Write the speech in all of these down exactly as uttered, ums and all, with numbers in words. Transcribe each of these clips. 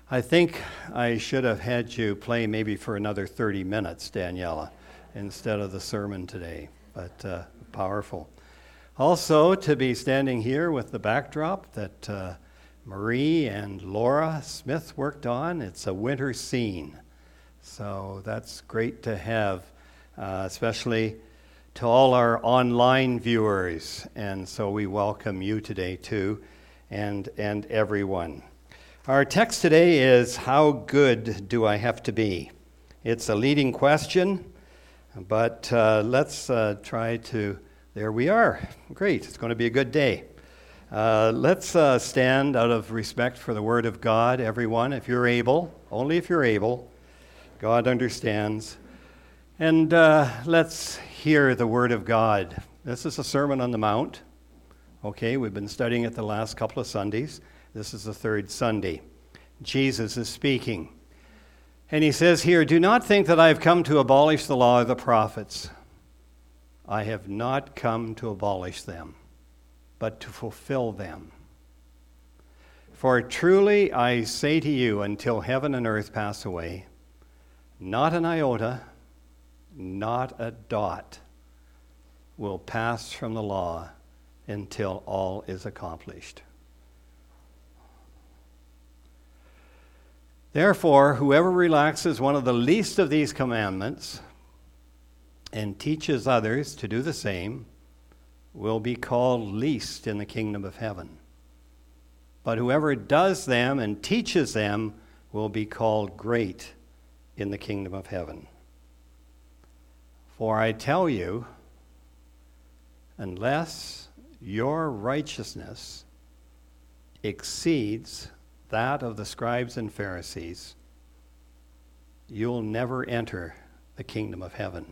I think I should have had you play maybe for another thirty minutes, Daniela, instead of the sermon today, but uh, powerful. Also, to be standing here with the backdrop that uh, Marie and Laura Smith worked on, it's a winter scene. So that's great to have, uh, especially to all our online viewers. And so we welcome you today too, and, and everyone. Our text today is, how good do I have to be? It's a leading question, but uh, let's uh, try to, there we are. Great, it's going to be a good day. Uh, let's uh, stand out of respect for the Word of God, everyone, if you're able, only if you're able. God understands. And uh, let's hear the Word of God. This is a Sermon on the Mount. Okay, we've been studying it the last couple of Sundays. This is the third Sunday. Jesus is speaking. And he says here, "Do not think that I have come to abolish the law of the prophets. I have not come to abolish them, but to fulfill them. For truly I say to you, until heaven and earth pass away, not an iota, not a dot will pass from the law until all is accomplished. Therefore, whoever relaxes one of the least of these commandments and teaches others to do the same will be called least in the kingdom of heaven. But whoever does them and teaches them will be called great in the kingdom of heaven. For I tell you, unless your righteousness exceeds that of the scribes and Pharisees, you'll never enter the kingdom of heaven."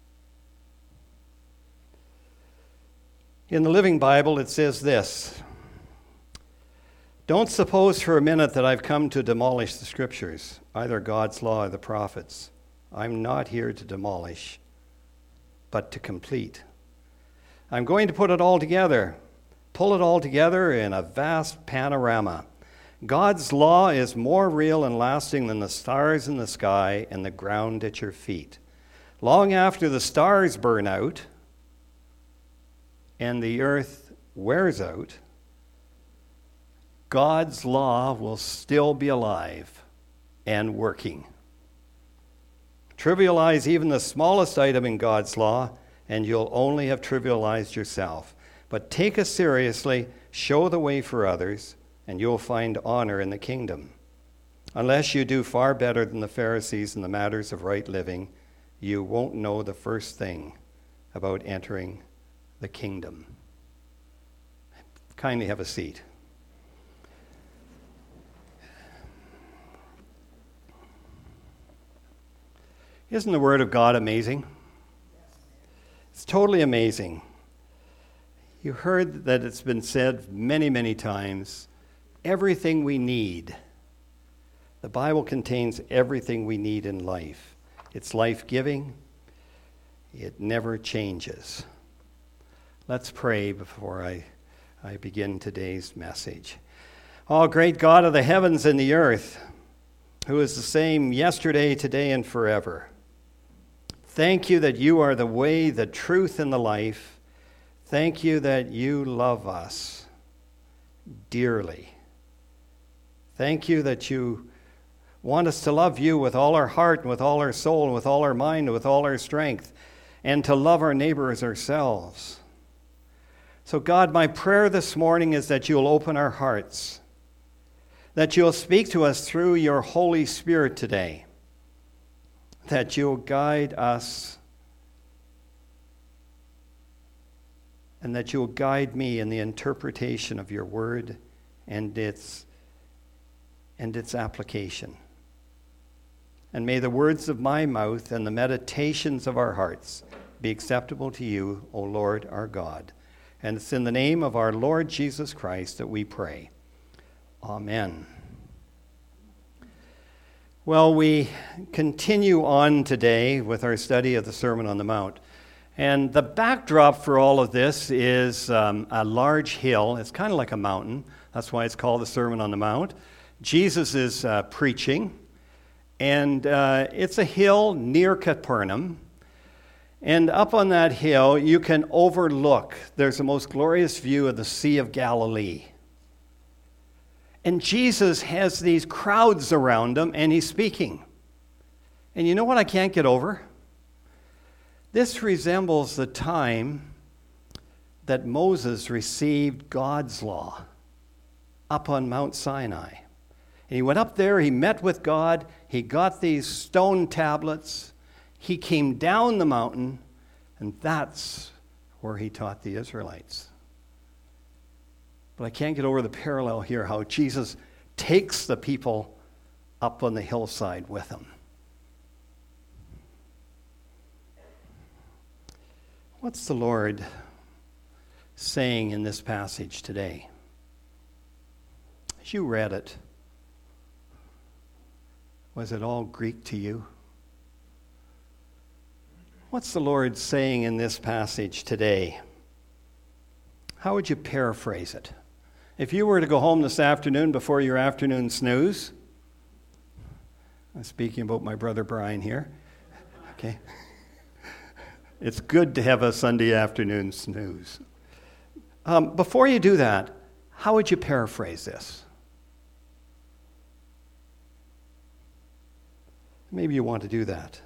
In the Living Bible, it says this: "Don't suppose for a minute that I've come to demolish the Scriptures, either God's law or the prophets. I'm not here to demolish, but to complete. I'm going to put it all together, pull it all together in a vast panorama. God's law is more real and lasting than the stars in the sky and the ground at your feet. Long after the stars burn out and the earth wears out, God's law will still be alive and working. Trivialize even the smallest item in God's law, and you'll only have trivialized yourself. But take us seriously, show the way for others, and you'll find honor in the kingdom. Unless you do far better than the Pharisees in the matters of right living, you won't know the first thing about entering the kingdom." Kindly have a seat. Isn't the Word of God amazing? It's totally amazing. You heard that it's been said many, many times, everything we need. The Bible contains everything we need in life. It's life-giving. It never changes. Let's pray before I, I begin today's message. Oh, great God of the heavens and the earth, who is the same yesterday, today, and forever. Thank you that you are the way, the truth, and the life. Thank you that you love us dearly. Thank you that you want us to love you with all our heart, and with all our soul, and with all our mind, and with all our strength, and to love our neighbor as ourselves. So God, my prayer this morning is that you'll open our hearts, that you'll speak to us through your Holy Spirit today, that you'll guide us, and that you'll guide me in the interpretation of your word and its and its application. And may the words of my mouth and the meditations of our hearts be acceptable to you, O Lord our God. And it's in the name of our Lord Jesus Christ that we pray. Amen. Well, we continue on today with our study of the Sermon on the Mount. And the backdrop for all of this is um, a large hill. It's kind of like a mountain. That's why it's called the Sermon on the Mount. Jesus is uh, preaching, and uh, it's a hill near Capernaum. And up on that hill, you can overlook, there's the most glorious view of the Sea of Galilee. And Jesus has these crowds around him, and he's speaking. And you know what I can't get over? This resembles the time that Moses received God's law up on Mount Sinai. And he went up there, he met with God, he got these stone tablets, he came down the mountain, and that's where he taught the Israelites. But I can't get over the parallel here, how Jesus takes the people up on the hillside with him. What's the Lord saying in this passage today? As you read it, was it all Greek to you? What's the Lord saying in this passage today? How would you paraphrase it? If you were to go home this afternoon before your afternoon snooze, I'm speaking about my brother Brian here, okay? It's good to have a Sunday afternoon snooze. Um, before you do that, how would you paraphrase this? Maybe you want to do that.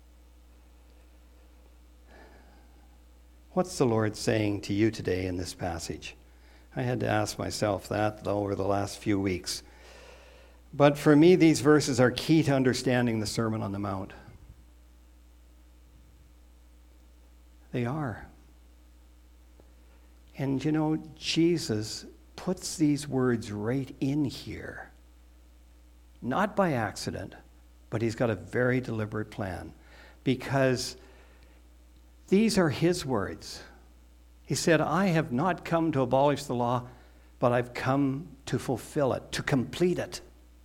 What's the Lord saying to you today in this passage? I had to ask myself that over the last few weeks. But for me, these verses are key to understanding the Sermon on the Mount. They are. And you know, Jesus puts these words right in here. Not by accident, but he's got a very deliberate plan. Because these are his words. He said, I have not come to abolish the law, but I've come to fulfill it, to complete it.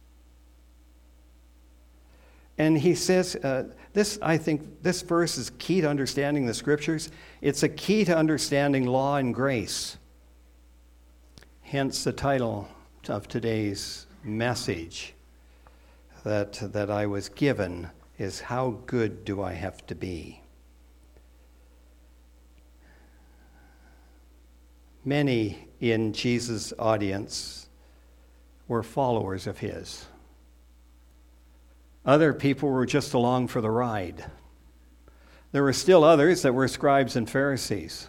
And he says, uh, this, I think, this verse is key to understanding the Scriptures. It's a key to understanding law and grace. Hence the title of today's message that, that I was given is, How Good Do I Have to Be? Many in Jesus' audience were followers of his. Other people were just along for the ride. There were still others that were scribes and Pharisees.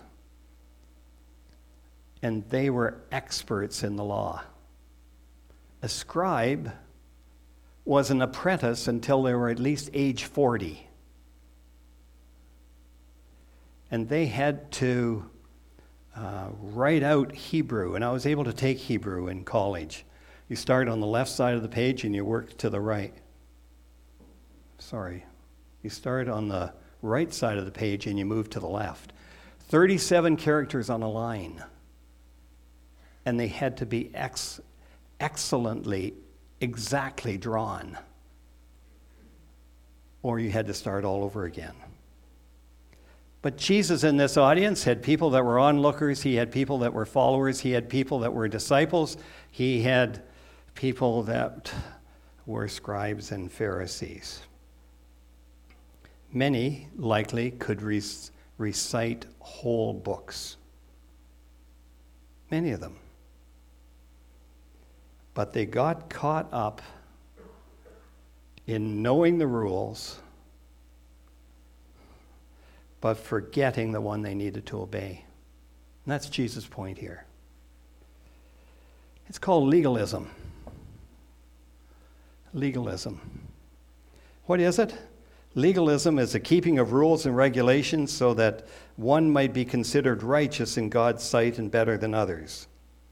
And they were experts in the law. A scribe was an apprentice until they were at least age forty. And they had to uh, write out Hebrew. And I was able to take Hebrew in college. You start on the left side of the page and you work to the right. Sorry. You start on the right side of the page and you move to the left. thirty-seven characters on a line. And they had to be ex- excellently, exactly drawn. Or you had to start all over again. But Jesus in this audience had people that were onlookers. He had people that were followers. He had people that were disciples. He had people that were scribes and Pharisees. Many likely could re- recite whole books. Many of them. But they got caught up in knowing the rules, but forgetting the one they needed to obey. And that's Jesus' point here. It's called legalism. Legalism. What is it? Legalism is the keeping of rules and regulations so that one might be considered righteous in God's sight and better than others.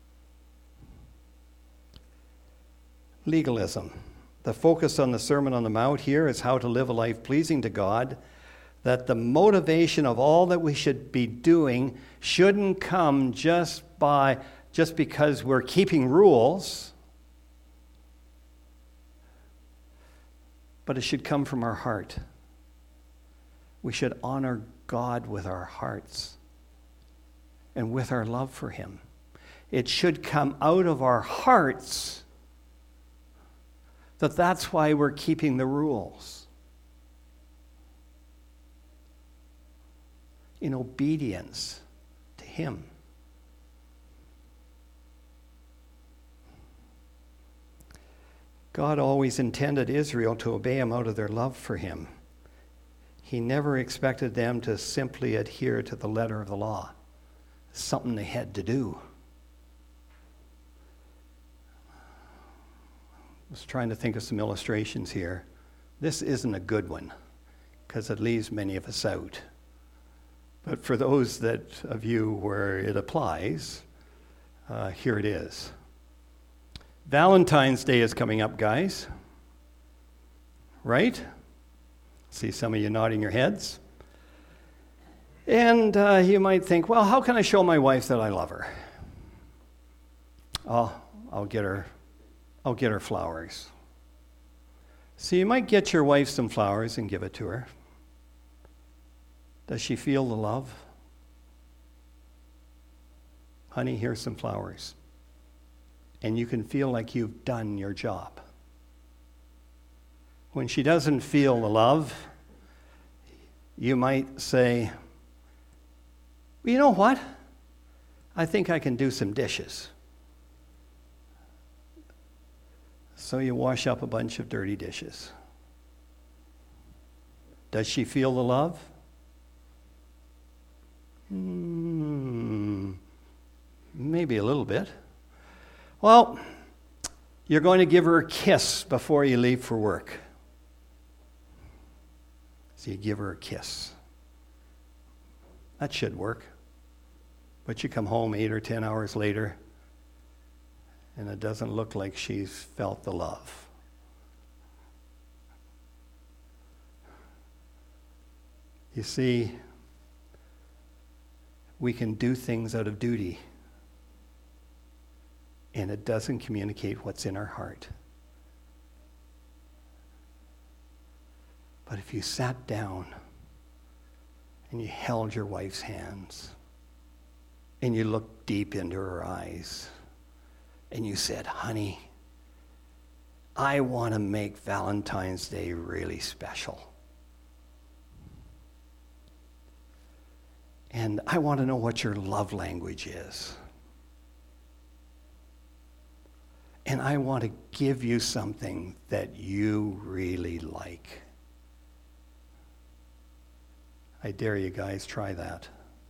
Legalism. The focus on the Sermon on the Mount here is how to live a life pleasing to God, that the motivation of all that we should be doing shouldn't come just by just because we're keeping rules, but it should come from our heart. We should honor God with our hearts and with our love for him. It should come out of our hearts That that's why we're keeping the rules. In obedience to him. God always intended Israel to obey him out of their love for him. He never expected them to simply adhere to the letter of the law. It's something they had to do. I was trying to think of some illustrations here. This isn't a good one because it leaves many of us out. But for those that of you where it applies, uh, here it is. Valentine's Day is coming up, guys. Right? See some of you nodding your heads. And uh, you might think, well, how can I show my wife that I love her? I'll, I'll get her, I'll get her flowers. So you might get your wife some flowers and give it to her. Does she feel the love? Honey, here's some flowers. And you can feel like you've done your job. When she doesn't feel the love, you might say, well, you know what? I think I can do some dishes. So you wash up a bunch of dirty dishes. Does she feel the love? Hmm, maybe a little bit. Well, you're going to give her a kiss before you leave for work. So you give her a kiss. That should work. But you come home eight or ten hours later, and it doesn't look like she's felt the love. You see, we can do things out of duty, and it doesn't communicate what's in our heart. But if you sat down and you held your wife's hands and you looked deep into her eyes and you said, honey, I want to make Valentine's Day really special. And I want to know what your love language is. And I want to give you something that you really like. I dare you guys, try that.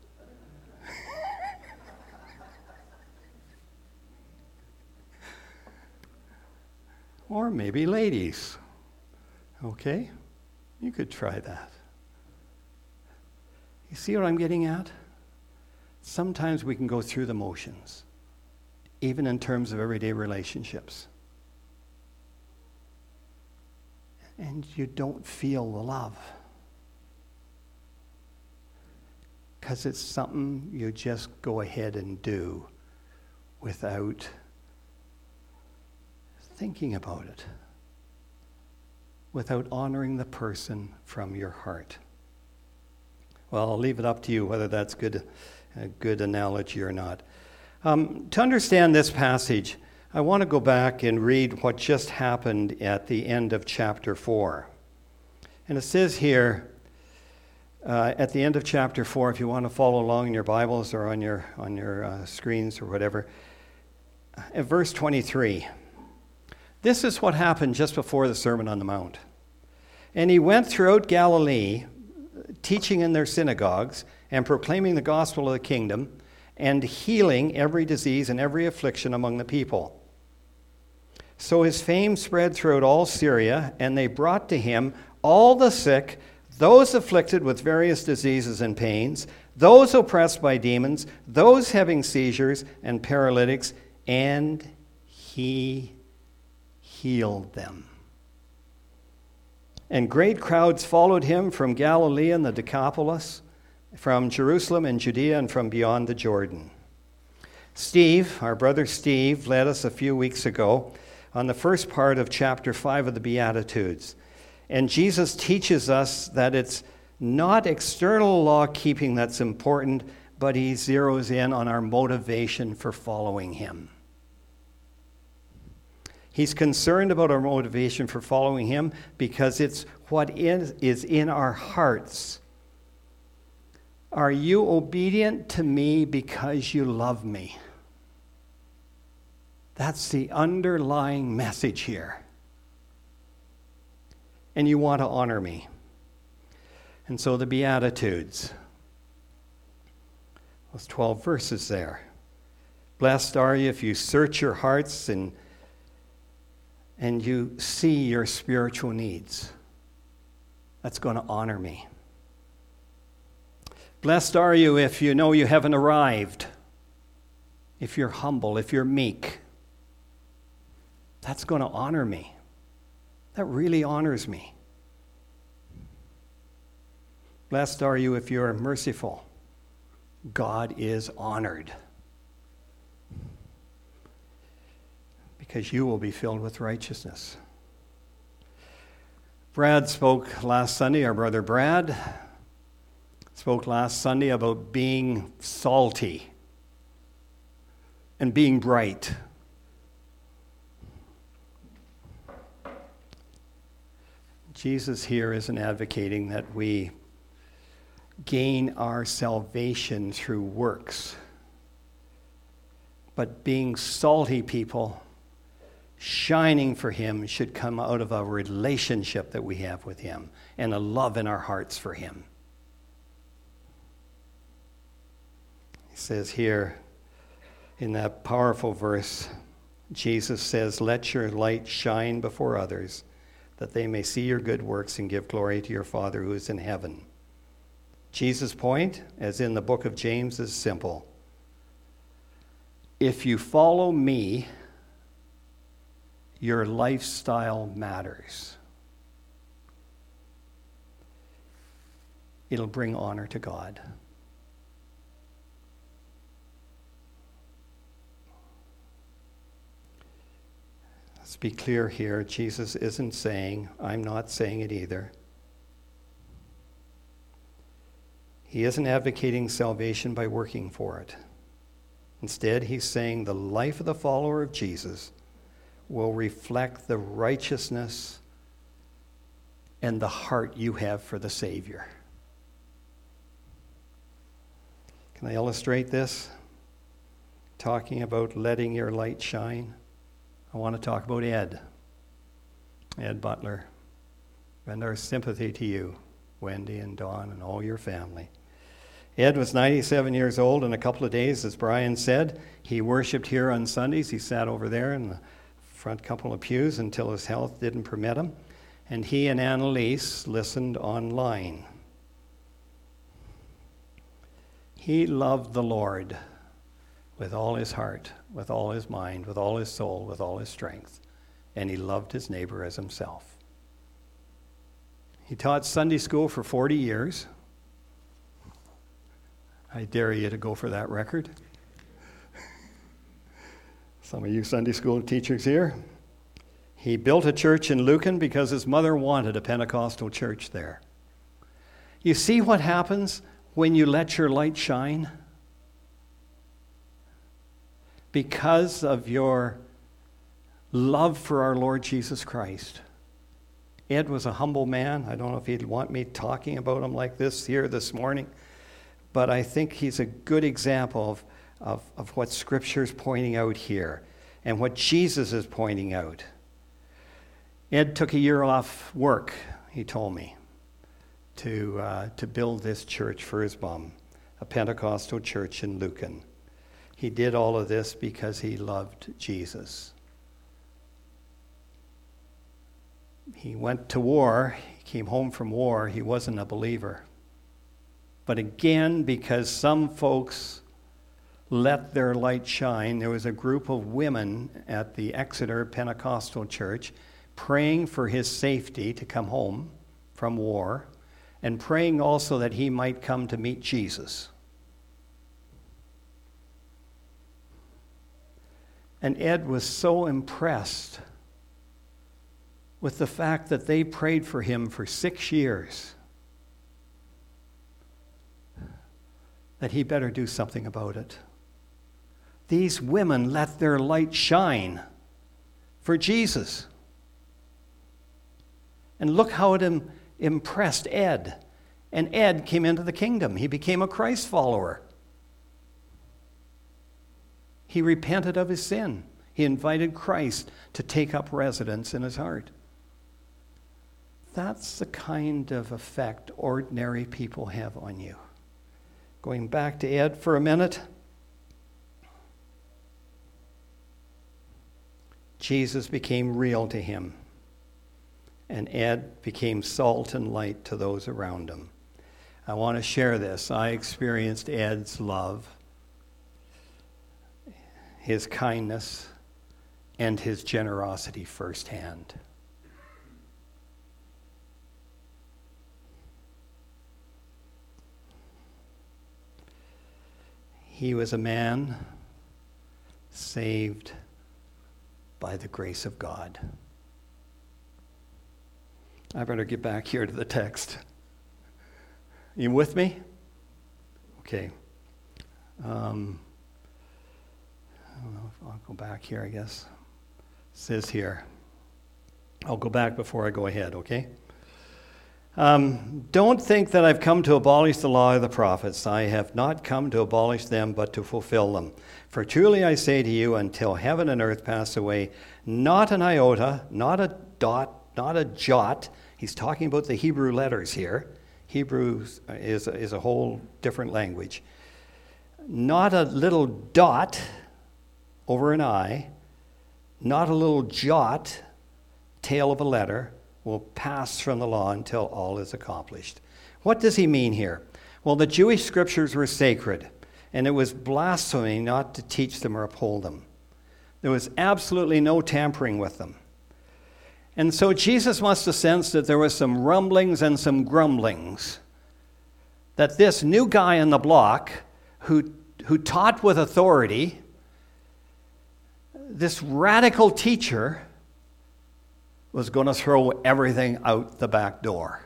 Or maybe ladies. Okay? You could try that. You see what I'm getting at? Sometimes we can go through the motions, even in terms of everyday relationships. And you don't feel the love. Because it's something you just go ahead and do without thinking about it, without honoring the person from your heart. Well, I'll leave it up to you whether that's good, a good analogy or not. Um, to understand this passage, I want to go back and read what just happened at the end of chapter four. And it says here, uh, at the end of chapter four, if you want to follow along in your Bibles or on your on your uh, screens or whatever, at verse twenty-three, this is what happened just before the Sermon on the Mount. And he went throughout Galilee, teaching in their synagogues and proclaiming the gospel of the kingdom and healing every disease and every affliction among the people. So his fame spread throughout all Syria, and they brought to him all the sick, those afflicted with various diseases and pains, those oppressed by demons, those having seizures and paralytics, and he healed them. And great crowds followed him from Galilee and the Decapolis, from Jerusalem and Judea, and from beyond the Jordan. Steve, our brother Steve, led us a few weeks ago on the first part of chapter five of the Beatitudes. And Jesus teaches us that it's not external law keeping that's important, but he zeroes in on our motivation for following him. He's concerned about our motivation for following him because it's what is, is in our hearts. Are you obedient to me because you love me? That's the underlying message here. And you want to honor me. And so the Beatitudes, those twelve verses there. Blessed are you if you search your hearts and, and you see your spiritual needs. That's going to honor me. Blessed are you if you know you haven't arrived, if you're humble, if you're meek. That's going to honor me. That really honors me. Blessed are you if you're merciful. God is honored. Because you will be filled with righteousness. Brad spoke last Sunday, our brother Brad spoke last Sunday about being salty and being bright. Jesus here isn't advocating that we gain our salvation through works, but being salty people, shining for him, should come out of a relationship that we have with him and a love in our hearts for him. He says here in that powerful verse, Jesus says, "Let your light shine before others, that they may see your good works and give glory to your Father who is in heaven." Jesus' point, as in the book of James, is simple. If you follow me, your lifestyle matters. It'll bring honor to God. Let's be clear here. Jesus isn't saying, I'm not saying it either. He isn't advocating salvation by working for it. Instead, he's saying the life of the follower of Jesus will reflect the righteousness and the heart you have for the Savior. Can I illustrate this? Talking about letting your light shine. I want to talk about Ed. Ed Butler. And our sympathy to you, Wendy and Dawn and all your family. Ed was ninety-seven years old in a couple of days, as Brian said. He worshiped here on Sundays. He sat over there in the front couple of pews until his health didn't permit him. And he and Annalise listened online. He loved the Lord with all his heart, with all his mind, with all his soul, with all his strength. And he loved his neighbor as himself. He taught Sunday school for forty years. I dare you to go for that record. Some of you Sunday school teachers here. He built a church in Lucan because his mother wanted a Pentecostal church there. You see what happens when you let your light shine? Because of your love for our Lord Jesus Christ. Ed was a humble man. I don't know if he'd want me talking about him like this here this morning, but I think he's a good example of, of, of what Scripture is pointing out here and what Jesus is pointing out. Ed took a year off work, he told me, to, uh, to build this church for his mom, a Pentecostal church in Lucan. He did all of this because he loved Jesus. He went to war, he came home from war, he wasn't a believer. But again, because some folks let their light shine, there was a group of women at the Exeter Pentecostal Church praying for his safety to come home from war and praying also that he might come to meet Jesus. And Ed was so impressed with the fact that they prayed for him for six years that he better do something about it. These women let their light shine for Jesus. And look how it im- impressed Ed. And Ed came into the kingdom. He became a Christ follower. He repented of his sin. He invited Christ to take up residence in his heart. That's the kind of effect ordinary people have on you. Going back to Ed for a minute. Jesus became real to him. And Ed became salt and light to those around him. I want to share this. I experienced Ed's love, his kindness, and his generosity firsthand. He was a man saved by the grace of God. I better get back here to the text. You with me? Okay. Um, I don't know if I'll go back here, I guess. It says here. I'll go back before I go ahead, okay? Um, don't think that I've come to abolish the law of the prophets. I have not come to abolish them, but to fulfill them. For truly I say to you, until heaven and earth pass away, not an iota, not a dot, not a jot. He's talking about the Hebrew letters here. Hebrew is, is a whole different language. Not a little dot over an I, not a little jot, tail of a letter, will pass from the law until all is accomplished. What does he mean here? Well, the Jewish scriptures were sacred, and it was blasphemy not to teach them or uphold them. There was absolutely no tampering with them. And so Jesus must have sensed that there was some rumblings and some grumblings, that this new guy on the block who, who taught with authority, this radical teacher, was going to throw everything out the back door.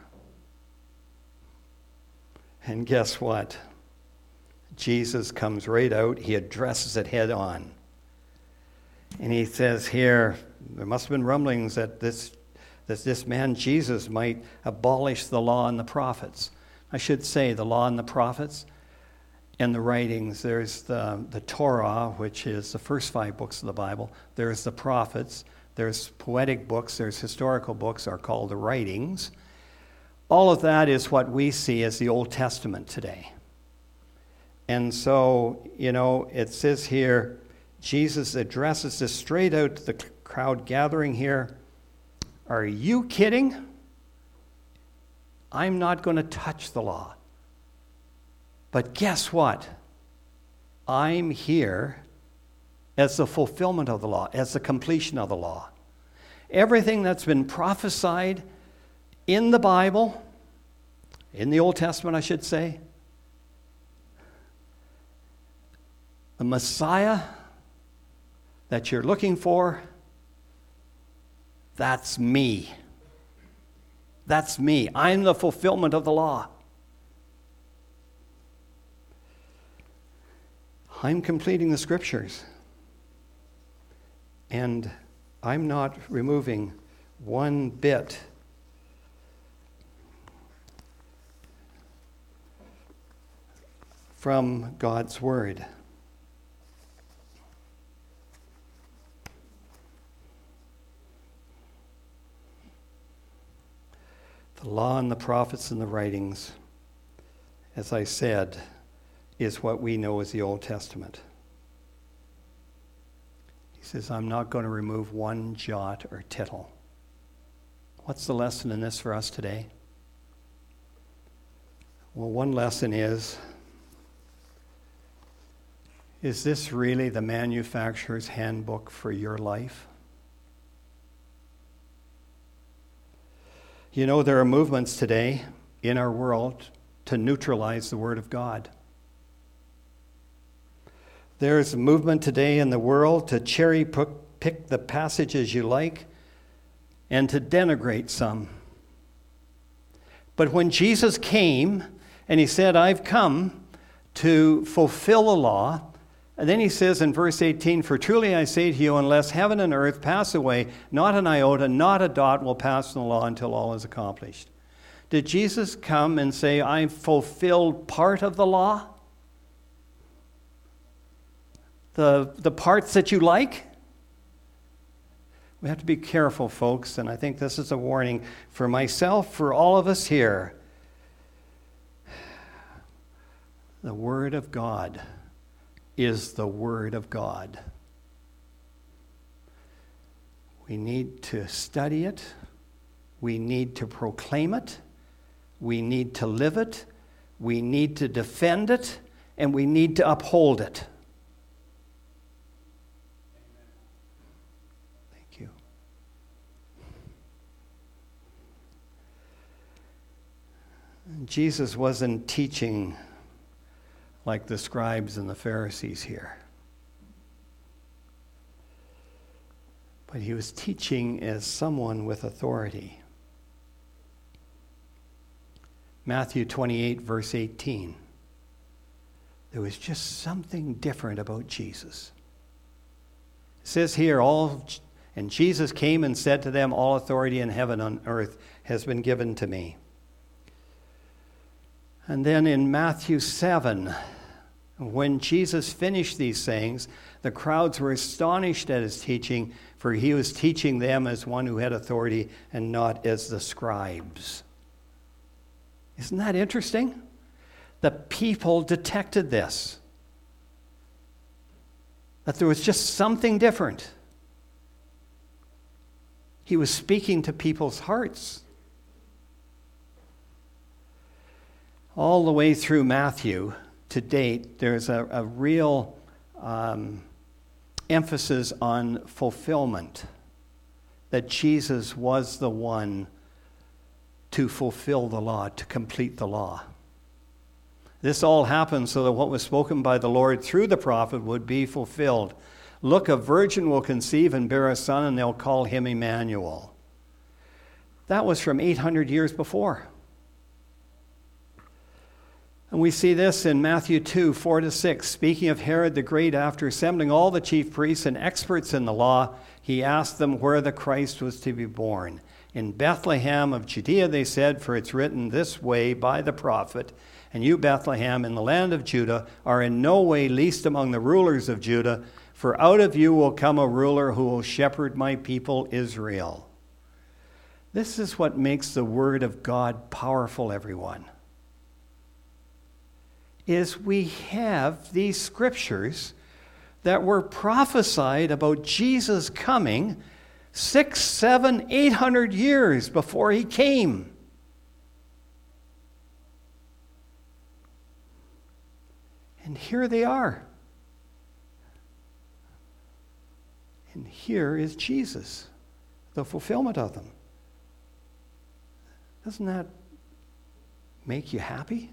And guess what? Jesus comes right out. He addresses it head on. And he says here, there must have been rumblings that this, that this man Jesus might abolish the law and the prophets. I should say the law and the prophets and the writings. There's the, the Torah, which is the first five books of the Bible. There's the prophets. There's poetic books, there's historical books, are called the writings. All of that is what we see as the Old Testament today. And so, you know, it says here, Jesus addresses this straight out to the crowd gathering here. Are you kidding? I'm not going to touch the law. But guess what? I'm here as the fulfillment of the law, as the completion of the law. Everything that's been prophesied in the Bible, in the Old Testament, I should say, the Messiah that you're looking for, that's me. That's me. I'm the fulfillment of the law. I'm completing the scriptures. And I'm not removing one bit from God's word. The law and the prophets and the writings, as I said, is what we know as the Old Testament. He says, I'm not going to remove one jot or tittle. What's the lesson in this for us today? Well, one lesson is, is this really the manufacturer's handbook for your life? You know, there are movements today in our world to neutralize the Word of God. There's a movement today in the world to cherry pick the passages you like and to denigrate some. But when Jesus came and he said, I've come to fulfill the law, And then he says in verse eighteen, "For truly I say to you, unless heaven and earth pass away, not an iota, not a dot will pass from the law until all is accomplished." Did Jesus come and say, "I fulfilled part of the law"? The, the parts that you like? We have to be careful, folks, and I think this is a warning for myself, for all of us here. The Word of God is the Word of God. We need to study it. We need to proclaim it. We need to live it. We need to defend it. And we need to uphold it. Thank you. Jesus wasn't teaching like the scribes and the Pharisees here. But he was teaching as someone with authority. Matthew twenty-eight, verse eighteen. There was just something different about Jesus. It says here, all, and Jesus came and said to them, "All authority in heaven and earth has been given to me." And then in Matthew seven, when Jesus finished these sayings, the crowds were astonished at his teaching, for he was teaching them as one who had authority and not as the scribes. Isn't that interesting? The people detected this. That there was just something different. He was speaking to people's hearts. All the way through Matthew, to date, there's a, a real um, emphasis on fulfillment, that Jesus was the one to fulfill the law, to complete the law. This all happened so that what was spoken by the Lord through the prophet would be fulfilled. "Look, a virgin will conceive and bear a son, and they'll call him Emmanuel." That was from eight hundred years before. And we see this in Matthew two, four to six. Speaking of Herod the Great, after assembling all the chief priests and experts in the law, he asked them where the Christ was to be born. "In Bethlehem of Judea," they said, "for it's written this way by the prophet, and you, Bethlehem, in the land of Judah, are in no way least among the rulers of Judah, for out of you will come a ruler who will shepherd my people Israel." This is what makes the Word of God powerful, everyone. Is we have these scriptures that were prophesied about Jesus coming six, seven, eight hundred years before he came. And here they are. And here is Jesus, the fulfillment of them. Doesn't that make you happy?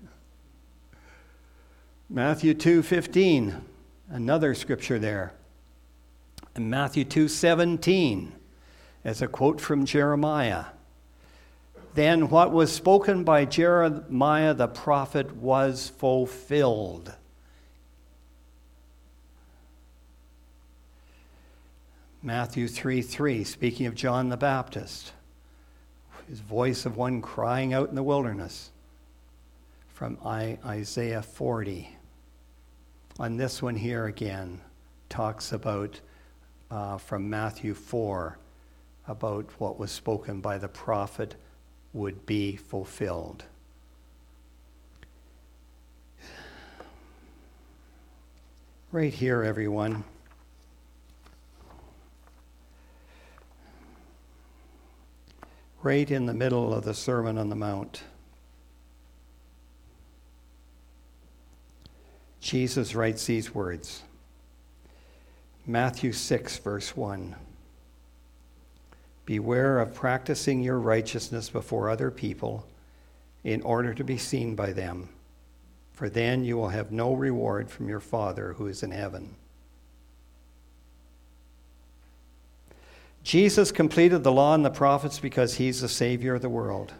Matthew two fifteen, another scripture there. And Matthew two seventeen, as a quote from Jeremiah. "Then what was spoken by Jeremiah the prophet was fulfilled." Matthew three three, speaking of John the Baptist, his voice of one crying out in the wilderness, from Isaiah forty. On this one here again, talks about, uh, from Matthew four, about what was spoken by the prophet would be fulfilled. Right here, everyone. Right in the middle of the Sermon on the Mount, Jesus writes these words. Matthew six, verse one. "Beware of practicing your righteousness before other people in order to be seen by them, for then you will have no reward from your Father who is in heaven." Jesus completed the law and the prophets because he's the Savior of the world.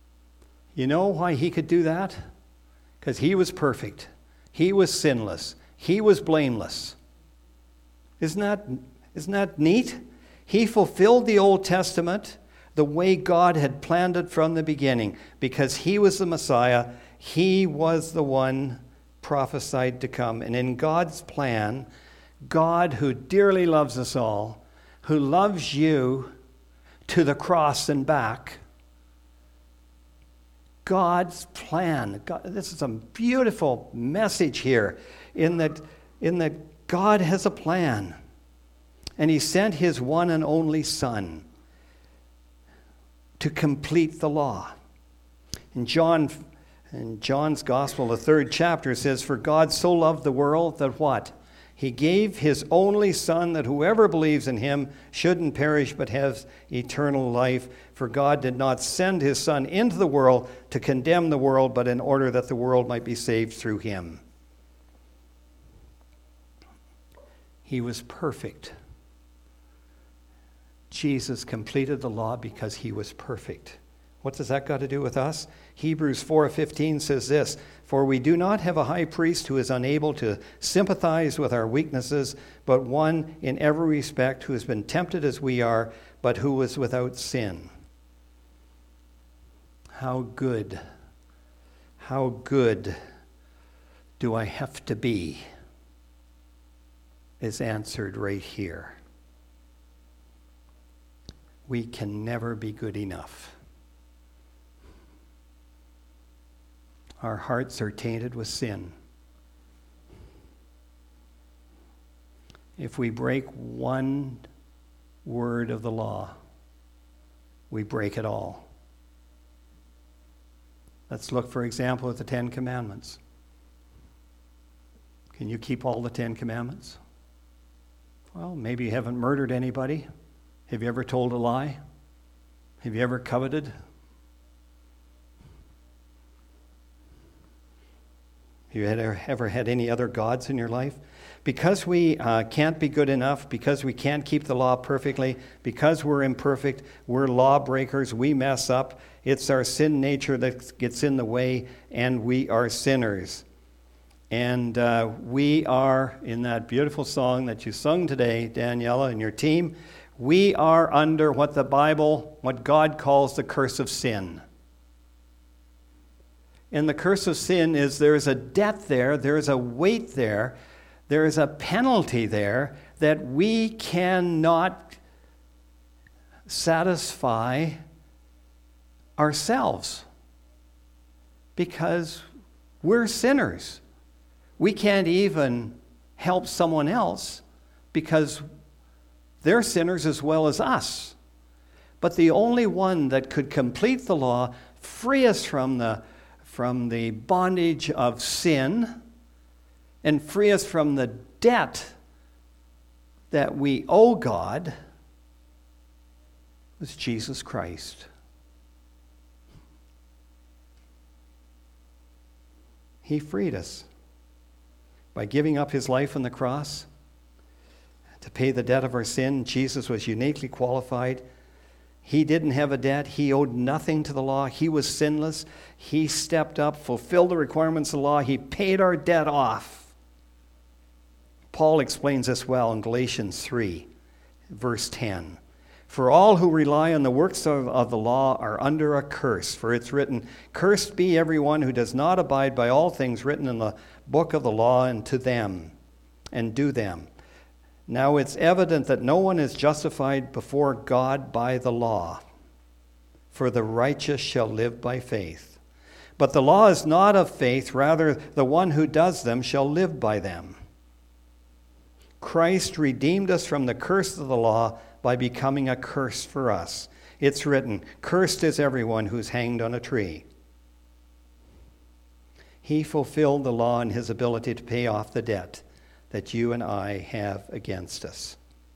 You know why he could do that? Because he was perfect. He was sinless. He was blameless. Isn't that, isn't that neat? He fulfilled the Old Testament the way God had planned it from the beginning, because he was the Messiah. He was the one prophesied to come. And in God's plan, God, who dearly loves us all, who loves you to the cross and back, God's plan. God, this is a beautiful message here in that, in that God has a plan. And he sent his one and only Son to complete the law. In John, in John's Gospel, the third chapter says, "For God so loved the world that" what? "He gave his only Son, that whoever believes in him shouldn't perish but have eternal life. For God did not send his Son into the world to condemn the world, but in order that the world might be saved through him." He was perfect. Jesus completed the law because he was perfect. What does that got to do with us? Hebrews four fifteen says this, "For we do not have a high priest who is unable to sympathize with our weaknesses, but one in every respect who has been tempted as we are, but who was without sin." How good, how good do I have to be is answered right here. We can never be good enough. Our hearts are tainted with sin. If we break one word of the law, we break it all. Let's look, for example, at the Ten Commandments. Can you keep all the Ten Commandments? Well, maybe you haven't murdered anybody. Have you ever told a lie? Have you ever coveted? Have you ever, ever had any other gods in your life? Because we uh, can't be good enough, because we can't keep the law perfectly, because we're imperfect, we're lawbreakers, we mess up. It's our sin nature that gets in the way, and we are sinners. And uh, we are, in that beautiful song that you sung today, Daniela and your team, we are under what the Bible, what God calls the curse of sin. And the curse of sin is there is a debt there, there is a weight there, there is a penalty there that we cannot satisfy ourselves because we're sinners. We can't even help someone else because they're sinners as well as us. But the only one that could complete the law, free us from the, from the bondage of sin, and free us from the debt that we owe God, was Jesus Christ. He freed us by giving up his life on the cross to pay the debt of our sin. Jesus was uniquely qualified. He didn't have a debt. He owed nothing to the law. He was sinless. He stepped up, fulfilled the requirements of the law. He paid our debt off. Paul explains this well in Galatians three, verse ten. "For all who rely on the works of, of the law are under a curse. For it's written, 'Cursed be everyone who does not abide by all things written in the book of the law and to them, and do them.' Now it's evident that no one is justified before God by the law, for the righteous shall live by faith. But the law is not of faith, rather the one who does them shall live by them. Christ redeemed us from the curse of the law by becoming a curse for us. It's written, 'Cursed is everyone who's hanged on a tree.' He fulfilled the law in his ability to pay off the debt that you and I have against us.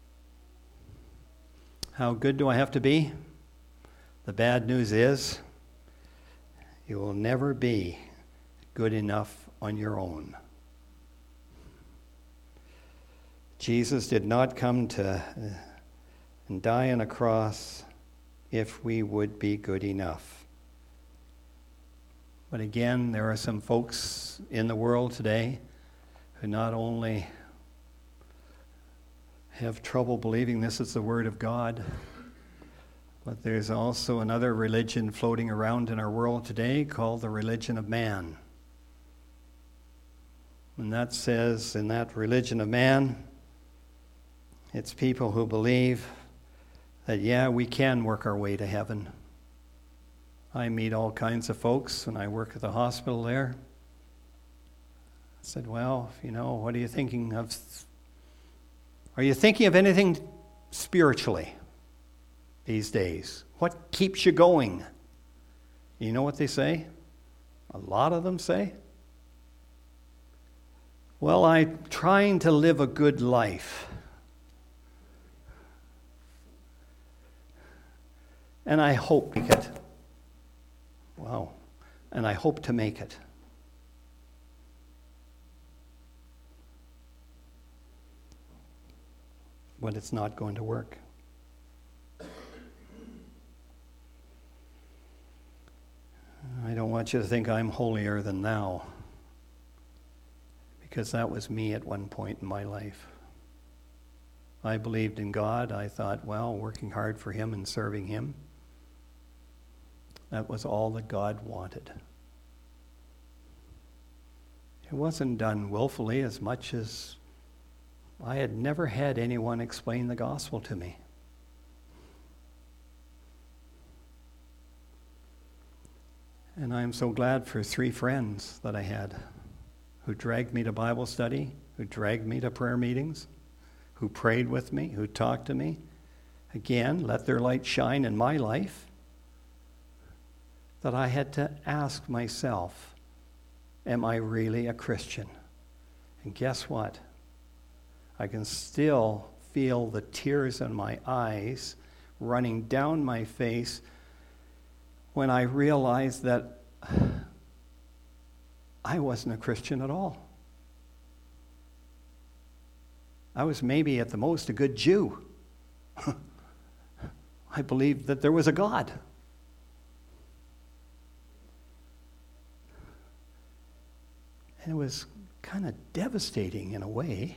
How good do I have to be? The bad news is you will never be good enough on your own. Jesus did not come to uh, and die on a cross if we would be good enough. But again, there are some folks in the world today who not only have trouble believing this is the Word of God, but there's also another religion floating around in our world today called the religion of man. And that says, in that religion of man, it's people who believe that, yeah, we can work our way to heaven. I meet all kinds of folks when I work at the hospital there. I said, well, you know, what are you thinking of? Are you thinking of anything spiritually these days? What keeps you going? You know what they say? A lot of them say, well, I'm trying to live a good life. And I hope to make it. Wow. And I hope to make it. But it's not going to work. I don't want you to think I'm holier than thou, because that was me at one point in my life. I believed in God. I thought, well, working hard for Him and serving Him, that was all that God wanted. It wasn't done willfully as much as I had never had anyone explain the gospel to me. And I'm so glad for three friends that I had who dragged me to Bible study, who dragged me to prayer meetings, who prayed with me, who talked to me. Again, let their light shine in my life, that I had to ask myself, am I really a Christian? And guess what? I can still feel the tears in my eyes running down my face when I realized that I wasn't a Christian at all. I was maybe at the most a good Jew. I believed that there was a God. And it was kind of devastating in a way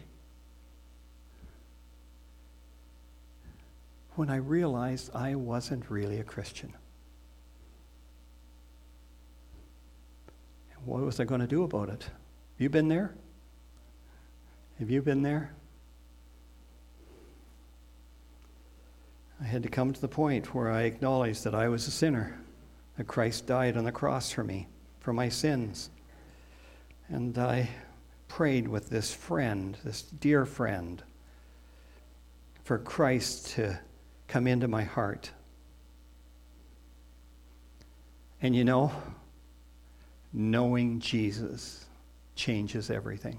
when I realized I wasn't really a Christian. And what was I going to do about it? Have you been there? Have you been there? I had to come to the point where I acknowledged that I was a sinner, that Christ died on the cross for me, for my sins. And I prayed with this friend, this dear friend, for Christ to come into my heart. And you know, knowing Jesus changes everything.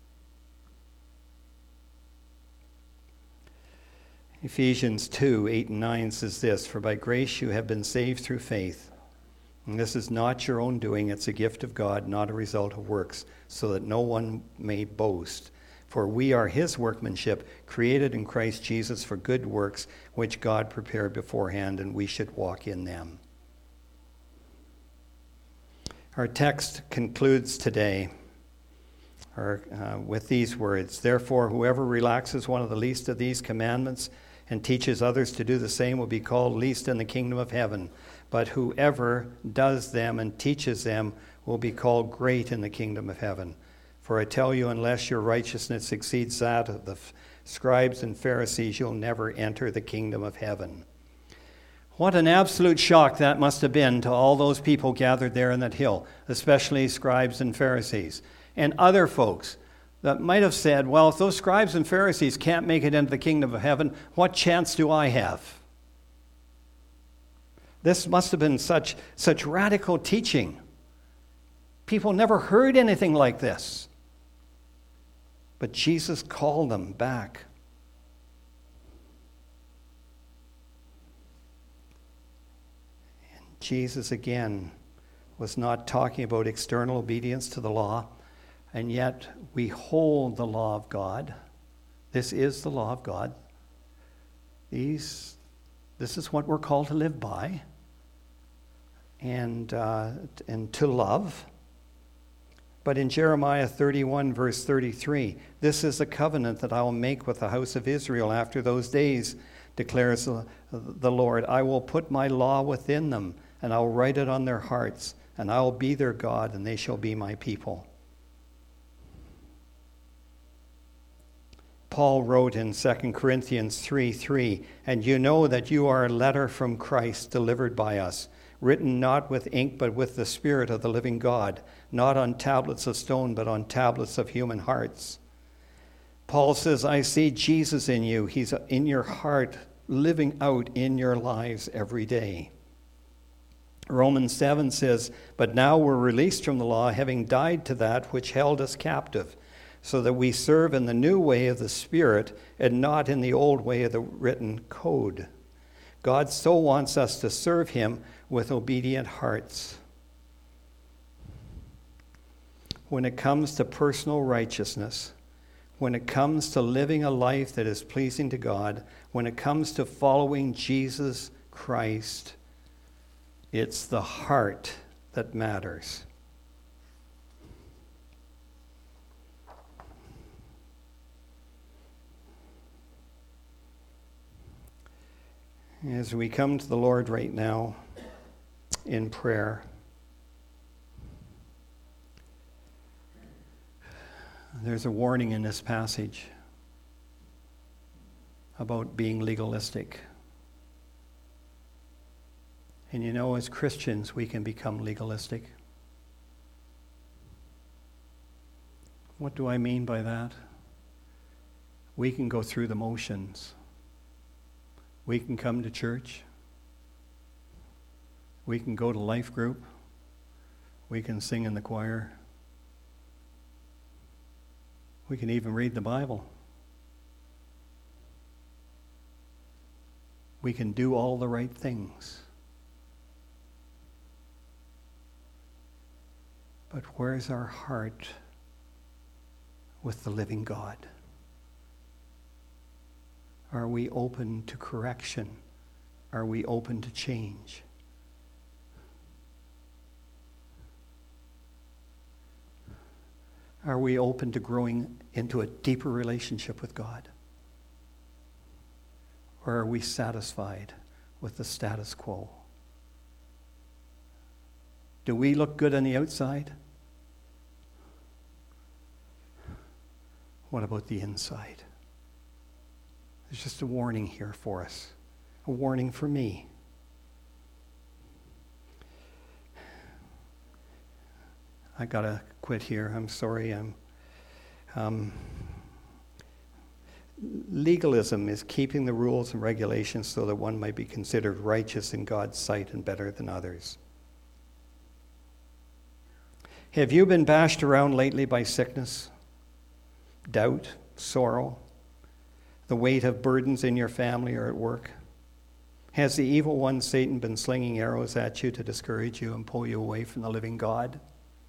Ephesians two, eight and nine says this, for by grace you have been saved through faith. And this is not your own doing, it's a gift of God, not a result of works, so that no one may boast. For we are His workmanship, created in Christ Jesus for good works, which God prepared beforehand, and we should walk in them. Our text concludes today or, uh, with these words, therefore, whoever relaxes one of the least of these commandments and teaches others to do the same will be called least in the kingdom of heaven. But whoever does them and teaches them will be called great in the kingdom of heaven. For I tell you, unless your righteousness exceeds that of the scribes and Pharisees, you'll never enter the kingdom of heaven. What an absolute shock that must have been to all those people gathered there on that hill, especially scribes and Pharisees, and other folks that might have said, well, if those scribes and Pharisees can't make it into the kingdom of heaven, what chance do I have? This must have been such, such radical teaching. People never heard anything like this. But Jesus called them back. And Jesus, again, was not talking about external obedience to the law, and yet we hold the law of God. This is the law of God. These, this is what we're called to live by and, uh, and to love. But in Jeremiah thirty-one, verse thirty-three, this is a covenant that I will make with the house of Israel after those days, declares the Lord. I will put my law within them, and I will write it on their hearts, and I will be their God, and they shall be my people. Paul wrote in Second Corinthians three three, and you know that you are a letter from Christ delivered by us, written not with ink but with the Spirit of the living God, not on tablets of stone but on tablets of human hearts. Paul says, I see Jesus in you. He's in your heart, living out in your lives every day. Romans seven says, but now we're released from the law, having died to that which held us captive, so that we serve in the new way of the Spirit and not in the old way of the written code. God so wants us to serve him with obedient hearts. When it comes to personal righteousness, when it comes to living a life that is pleasing to God, when it comes to following Jesus Christ, it's the heart that matters. As we come to the Lord right now in prayer, there's a warning in this passage about being legalistic. And you know, as Christians, we can become legalistic. What do I mean by that? We can go through the motions. We can come to church. We can go to life group. We can sing in the choir. We can even read the Bible. We can do all the right things. But where's our heart with the living God? Are we open to correction? Are we open to change? Are we open to growing into a deeper relationship with God? Or are we satisfied with the status quo? Do we look good on the outside? What about the inside? There's just a warning here for us, a warning for me. I gotta quit here. I'm sorry. I'm. Um, legalism is keeping the rules and regulations so that one might be considered righteous in God's sight and better than others. Have you been bashed around lately by sickness, doubt, sorrow, the weight of burdens in your family or at work? Has the evil one, Satan, been slinging arrows at you to discourage you and pull you away from the living God?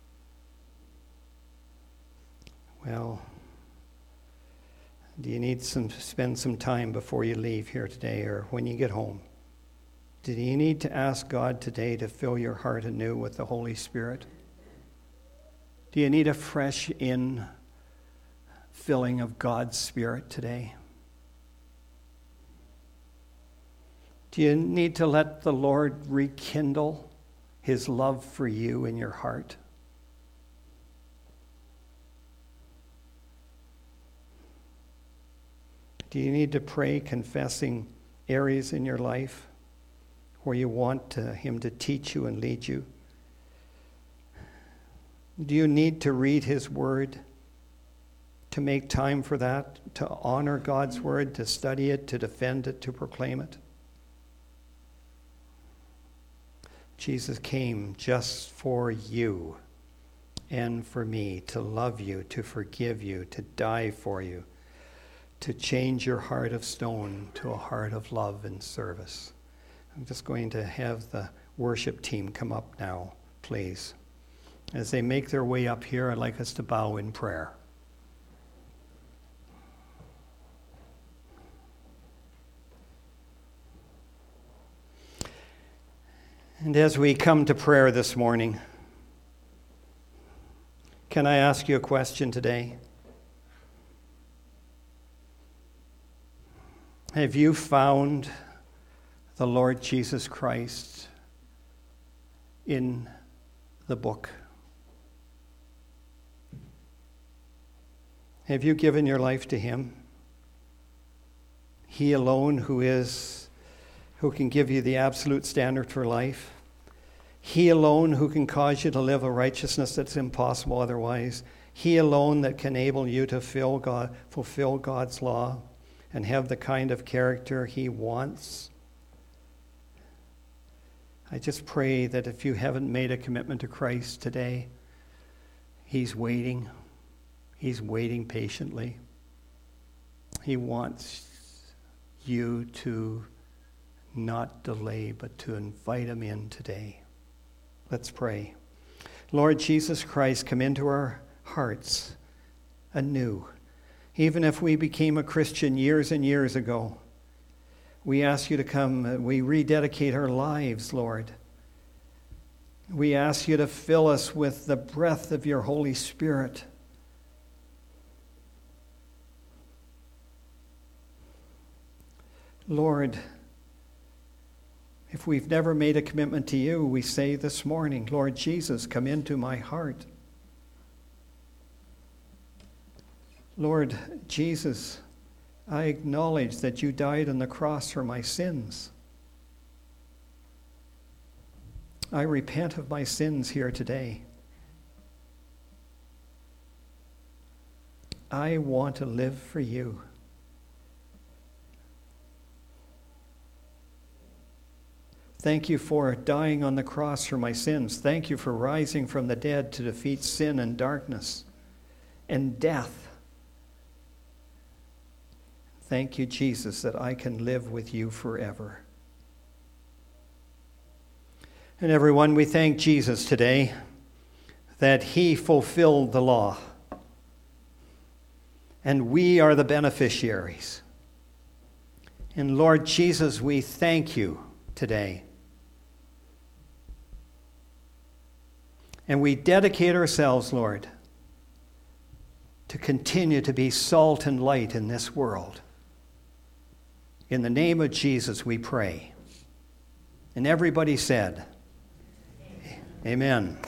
Well, do you need some spend some time before you leave here today or when you get home? Do you need to ask God today to fill your heart anew with the Holy Spirit? Do you need a fresh in filling of God's Spirit today? Do you need to let the Lord rekindle his love for you in your heart? Do you need to pray confessing areas in your life where you want to, him to teach you and lead you? Do you need to read his word, to make time for that, to honor God's word, to study it, to defend it, to proclaim it? Jesus came just for you and for me, to love you, to forgive you, to die for you, to change your heart of stone to a heart of love and service. I'm just going to have the worship team come up now, please. As they make their way up here, I'd like us to bow in prayer. And as we come to prayer this morning, can I ask you a question today? Have you found the Lord Jesus Christ in the book? Have you given your life to him? He alone who is, who can give you the absolute standard for life. He alone who can cause you to live a righteousness that's impossible otherwise. He alone that can enable you to fill God, fulfill God's law and have the kind of character he wants. I just pray that if you haven't made a commitment to Christ today, he's waiting. He's waiting patiently. He wants you to not delay, but to invite him in today. Let's pray. Lord Jesus Christ, come into our hearts anew. Even if we became a Christian years and years ago, we ask you to come. We rededicate our lives, Lord. We ask you to fill us with the breath of your Holy Spirit. Lord, if we've never made a commitment to you, we say this morning, Lord Jesus, come into my heart. Lord Jesus, I acknowledge that you died on the cross for my sins. I repent of my sins here today. I want to live for you. Thank you for dying on the cross for my sins. Thank you for rising from the dead to defeat sin and darkness and death. Thank you, Jesus, that I can live with you forever. And everyone, we thank Jesus today that he fulfilled the law. And we are the beneficiaries. And Lord Jesus, we thank you today. And we dedicate ourselves, Lord, to continue to be salt and light in this world. In the name of Jesus, we pray. And everybody said, Amen.